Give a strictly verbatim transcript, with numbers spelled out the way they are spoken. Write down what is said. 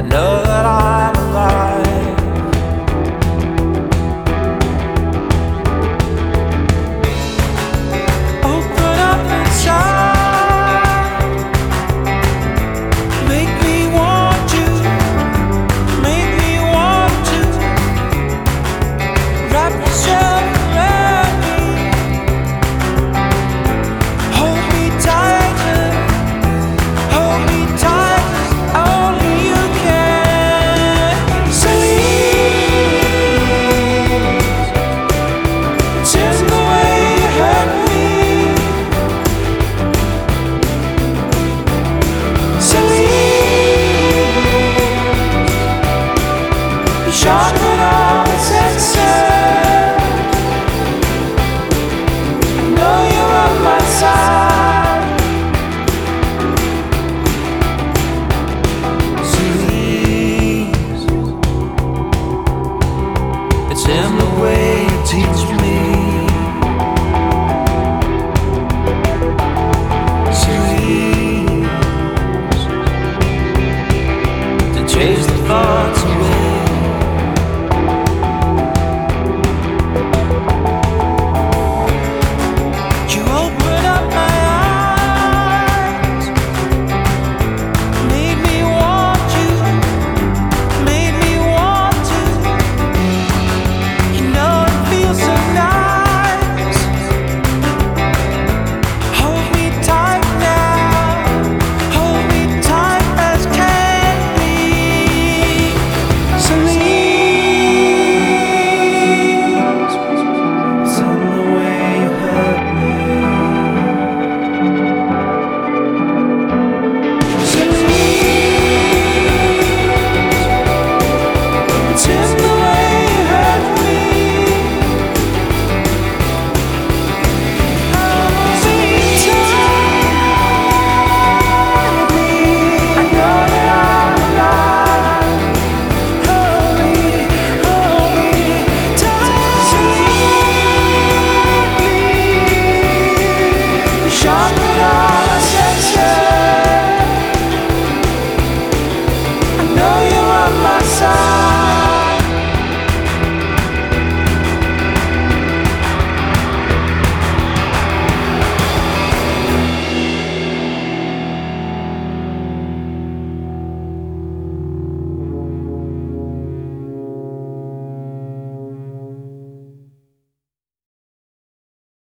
know that I'm alive. Open up inside, make me want you, make me want to wrap yourself around me, hold me tighter, hold me tight as only you can. Celine, just the way you hurt me. Celine, you sharpen all the senses. I know you're on my side. Celine, it's in the way you teach me. Celine, to chase the thoughts